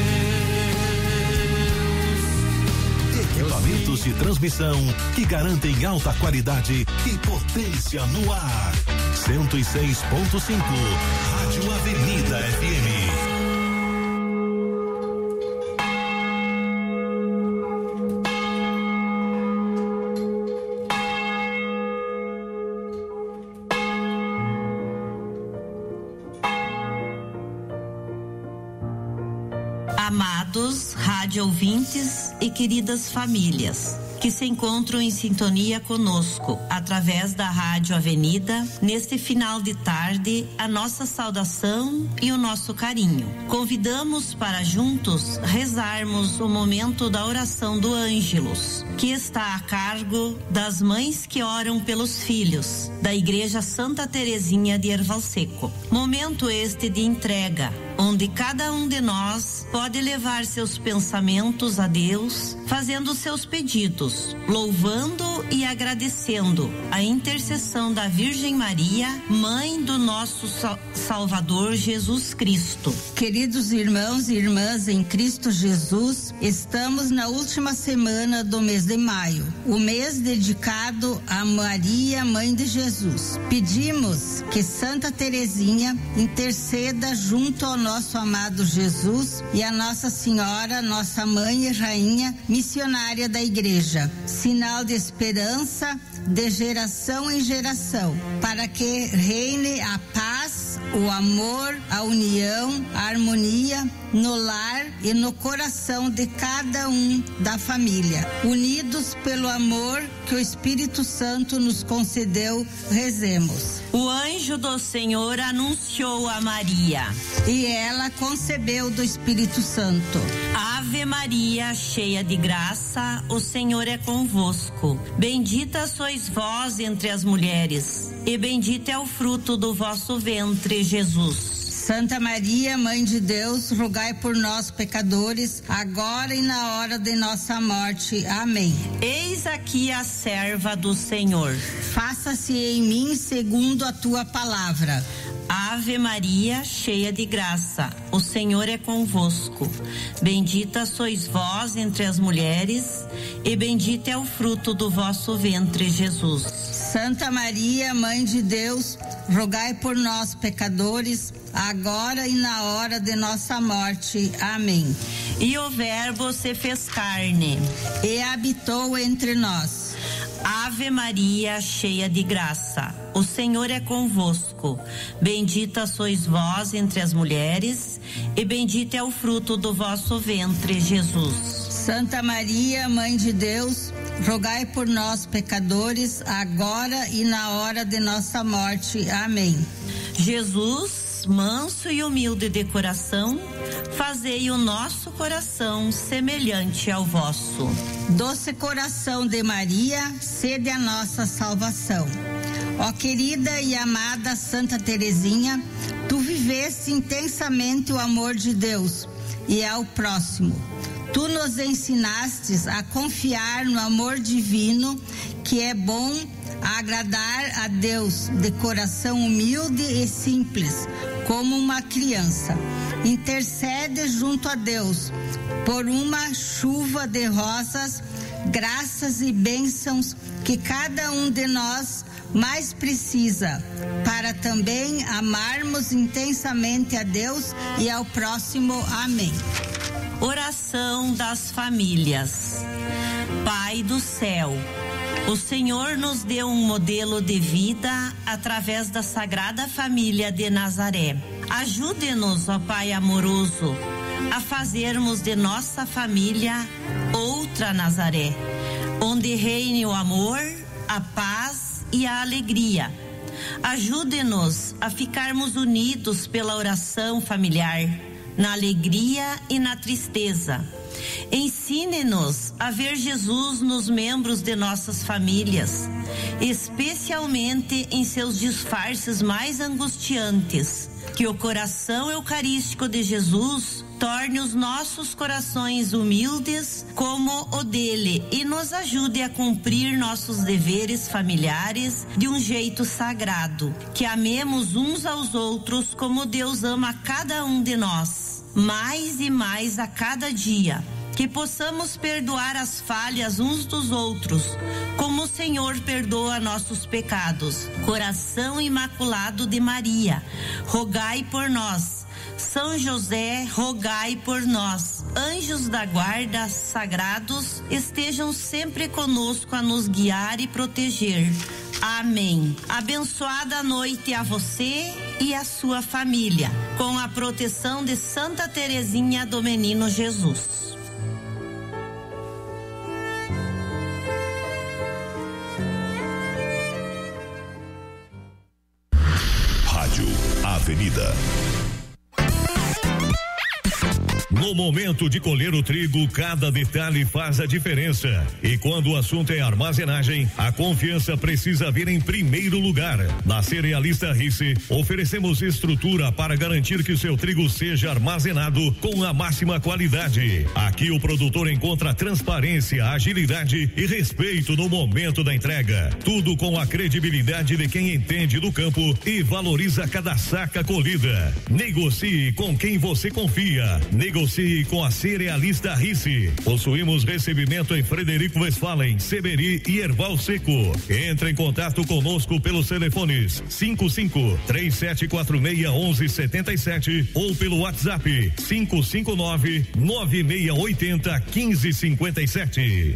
Speaker 2: Equipamentos de transmissão que garantem alta qualidade e potência no ar. cento e seis ponto cinco, Rádio Avenida F M.
Speaker 19: Amados rádio ouvintes e queridas famílias que se encontram em sintonia conosco através da Rádio Avenida, neste final de tarde, a nossa saudação e o nosso carinho. Convidamos para juntos rezarmos o momento da oração do Ângelus, que está a cargo das mães que oram pelos filhos, da Igreja Santa Terezinha de Erval Seco. Momento este de entrega, onde cada um de nós pode levar seus pensamentos a Deus, fazendo seus pedidos, louvando e agradecendo a intercessão da Virgem Maria, mãe do nosso Salvador Jesus Cristo.
Speaker 20: Queridos irmãos e irmãs em Cristo Jesus, estamos na última semana do mês de maio, o mês dedicado a Maria, mãe de Jesus. Pedimos que Santa Teresinha interceda junto ao nosso amado Jesus e a Nossa Senhora, nossa mãe e rainha missionária da Igreja, sinal de esperança de geração em geração, para que reine a paz, o amor, a união, a harmonia no lar e no coração de cada um da família. Unidos pelo amor que o Espírito Santo nos concedeu, rezemos.
Speaker 19: O anjo do Senhor anunciou a Maria,
Speaker 20: e ela concebeu do Espírito Santo.
Speaker 19: Ave Maria, cheia de graça, o Senhor é convosco. Bendita sois vós entre as mulheres, e bendito é o fruto do vosso ventre, Jesus.
Speaker 20: Santa Maria, Mãe de Deus, rogai por nós, pecadores, agora e na hora de nossa morte. Amém.
Speaker 19: Eis aqui a serva do Senhor.
Speaker 20: Faça-se em mim segundo a tua palavra.
Speaker 19: Ave Maria, cheia de graça, o Senhor é convosco. Bendita sois vós entre as mulheres, e bendito é o fruto do vosso ventre, Jesus.
Speaker 20: Santa Maria, Mãe de Deus, rogai por nós, pecadores, agora e na hora de nossa morte. Amém.
Speaker 19: E o Verbo se fez carne
Speaker 20: e habitou entre nós.
Speaker 19: Ave Maria, cheia de graça, o Senhor é convosco. Bendita sois vós entre as mulheres, e bendito é o fruto do vosso ventre, Jesus.
Speaker 20: Santa Maria, Mãe de Deus, rogai por nós, pecadores, agora e na hora de nossa morte. Amém.
Speaker 19: Jesus, manso e humilde de coração, fazei o nosso coração semelhante ao vosso.
Speaker 20: Doce coração de Maria, sede a nossa salvação. Ó querida e amada Santa Teresinha, tu viveste intensamente o amor de Deus e ao próximo. Tu nos ensinastes a confiar no amor divino, que é bom a agradar a Deus de coração humilde e simples, como uma criança. Intercede junto a Deus por uma chuva de rosas, graças e bênçãos que cada um de nós mais precisa, para também amarmos intensamente a Deus e ao próximo. Amém.
Speaker 19: Oração das famílias. Pai do céu, o Senhor nos deu um modelo de vida através da Sagrada Família de Nazaré. Ajude-nos, ó Pai amoroso, a fazermos de nossa família outra Nazaré, onde reine o amor, a paz e a alegria. Ajude-nos a ficarmos unidos pela oração familiar, na alegria e na tristeza. Ensine-nos a ver Jesus nos membros de nossas famílias, especialmente em seus disfarces mais angustiantes. Que o coração eucarístico de Jesus torne os nossos corações humildes como o dele e nos ajude a cumprir nossos deveres familiares de um jeito sagrado. Que amemos uns aos outros como Deus ama cada um de nós, mais e mais a cada dia. Que possamos perdoar as falhas uns dos outros, como o Senhor perdoa nossos pecados. Coração Imaculado de Maria, rogai por nós. São José, rogai por nós. Anjos da guarda sagrados, estejam sempre conosco a nos guiar e proteger. Amém. Abençoada noite a você e a sua família, com a proteção de Santa Teresinha do Menino Jesus.
Speaker 2: Rádio Avenida.
Speaker 21: No momento de colher o trigo, cada detalhe faz a diferença. E quando o assunto é armazenagem, a confiança precisa vir em primeiro lugar. Na Cerealista Rice, oferecemos estrutura para garantir que seu trigo seja armazenado com a máxima qualidade. Aqui o produtor encontra transparência, agilidade e respeito no momento da entrega. Tudo com a credibilidade de quem entende do campo e valoriza cada saca colhida. Negocie com quem você confia. Negocie com a Cerealista Rice. Possuímos recebimento em Frederico Westphalen, Seberi e Erval Seco. Entre em contato conosco pelos telefones cinco cinco, três sete quatro seis, um um sete sete ou pelo WhatsApp cinco cinco nove, nove seis oito zero, um cinco cinco sete.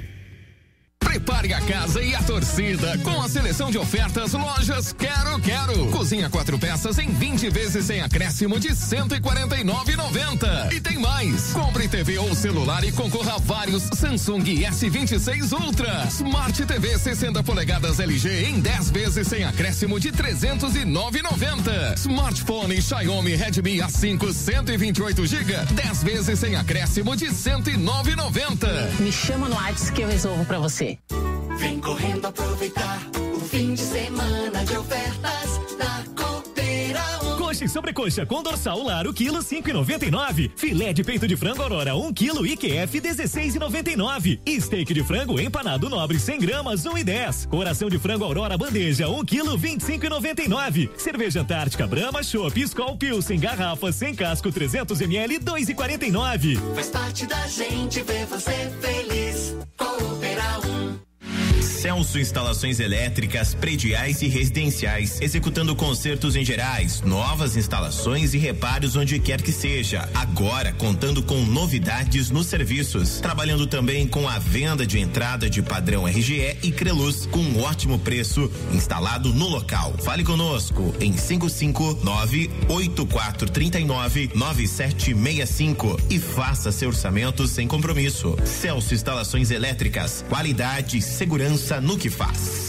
Speaker 22: Prepare a casa e a torcida com a seleção de ofertas Lojas Quero Quero. Cozinha quatro peças em vinte vezes sem acréscimo de cento e quarenta e nove reais e noventa centavos. E tem mais. Compre T V ou celular e concorra a vários Samsung S vinte e seis Ultra, Smart T V sessenta polegadas L G em dez vezes sem acréscimo de trezentos e nove reais e noventa centavos. Smartphone Xiaomi Redmi A cinco cento e vinte e oito gigas, dez vezes sem acréscimo de cento e nove reais e noventa centavos.
Speaker 23: Me chama no WhatsApp que eu resolvo pra você.
Speaker 6: Vem correndo aproveitar o fim de semana de ofertas da Copeira.
Speaker 24: Coxa e sobrecoxa com dorsal lar o quilo cinco e noventa e nove. Filé de peito de frango Aurora um quilo I Q F dezesseis e noventa e nove. Steak de frango empanado nobre cem gramas um e dez. Coração de frango Aurora bandeja um quilo vinte e cinco e noventa e nove. Cerveja Antártica Brahma Chopp Skol Pilsen garrafa sem casco trezentos mililitros dois e quarenta e nove.
Speaker 6: Faz parte da gente ver você feliz. Copeira um.
Speaker 8: Celso Instalações Elétricas, Prediais e Residenciais, executando consertos em gerais, novas instalações e reparos onde quer que seja. Agora contando com novidades nos serviços, trabalhando também com a venda de entrada de padrão R G E e Creluz com um ótimo preço instalado no local. Fale conosco em cinco cinco nove, oito quatro três nove, nove sete seis cinco e faça seu orçamento sem compromisso. Celso Instalações Elétricas, qualidade e segurança no que faz.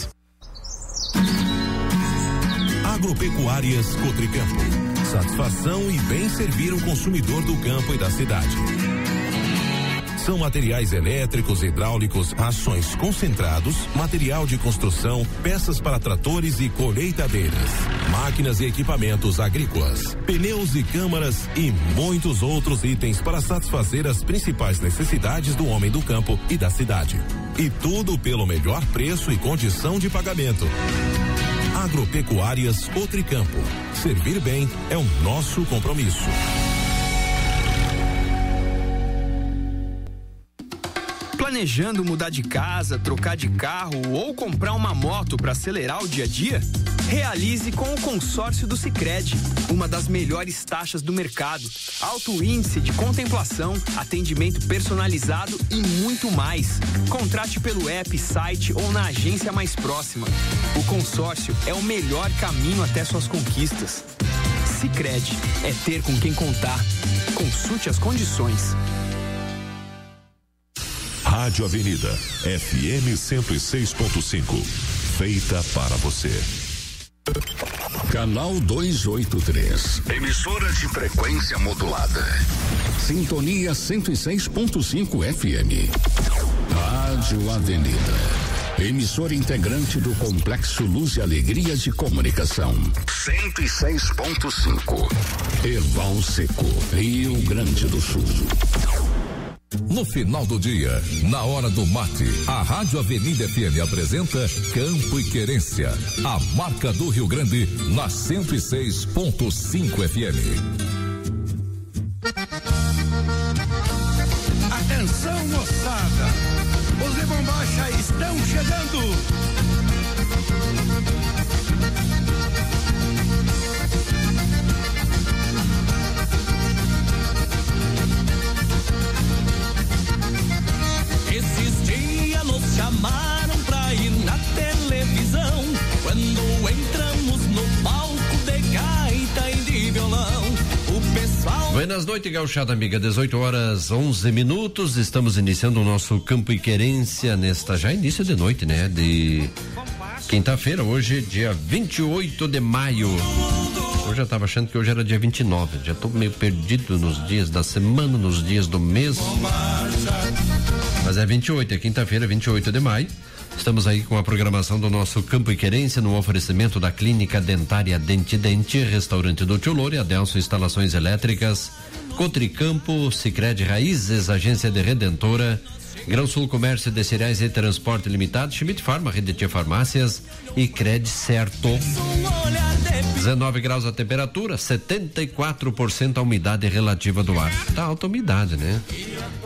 Speaker 2: Agropecuárias Cotricampo. Satisfação e bem servir o consumidor do campo e da cidade. São materiais elétricos, hidráulicos, rações concentrados, material de construção, peças para tratores e colheitadeiras, máquinas e equipamentos agrícolas, pneus e câmaras e muitos outros itens para satisfazer as principais necessidades do homem do campo e da cidade. E tudo pelo melhor preço e condição de pagamento. Agropecuárias Cotricampo. Servir bem é o nosso compromisso.
Speaker 25: Planejando mudar de casa, trocar de carro ou comprar uma moto para acelerar o dia a dia? Realize com o consórcio do Sicredi, uma das melhores taxas do mercado, alto índice de contemplação, atendimento personalizado e muito mais. Contrate pelo app, site ou na agência mais próxima. O consórcio é o melhor caminho até suas conquistas. Sicredi é ter com quem contar. Consulte as condições.
Speaker 26: Rádio Avenida, F M cento e seis ponto cinco. Feita para você.
Speaker 7: Canal duzentos e oitenta e três. Emissora de frequência modulada. Sintonia cento e seis ponto cinco F M. Rádio Avenida. Emissora integrante do Complexo Luz e Alegria de Comunicação. cento e seis ponto cinco. Erval Seco, Rio Grande do Sul.
Speaker 4: No final do dia, na hora do mate, a Rádio Avenida F M apresenta Campo e Querência, a marca do Rio Grande, na cento e seis ponto cinco F M.
Speaker 1: Atenção, moçada, os de bombacha estão chegando.
Speaker 6: Esses dias nos chamaram pra ir na televisão. Quando entramos no palco de gaita e de violão, o pessoal
Speaker 5: Buenas noites, gauchada amiga, dezoito horas onze minutos, estamos iniciando o nosso Campo e Querência nesta já início de noite, né? De quinta-feira, hoje dia vinte e oito de maio. Eu já tava achando que hoje era dia vinte e nove, já tô meio perdido nos dias da semana, nos dias do mês. Mas é vinte e oito, é quinta-feira, vinte e oito de maio. Estamos aí com a programação do nosso Campo e Querência no oferecimento da Clínica Dentária Dente Dente, Restaurante do Tio Louro, Adelso Instalações Elétricas, Cotricampo, Sicredi Raízes, Agência de Redentora, Grão Sul Comércio de Cereais e Transporte Limitado, Schmidt Farma, Rede Tia Farmácias e Cred Certo. dezenove graus a temperatura, setenta e quatro por cento a umidade relativa do ar. Tá alta umidade, né?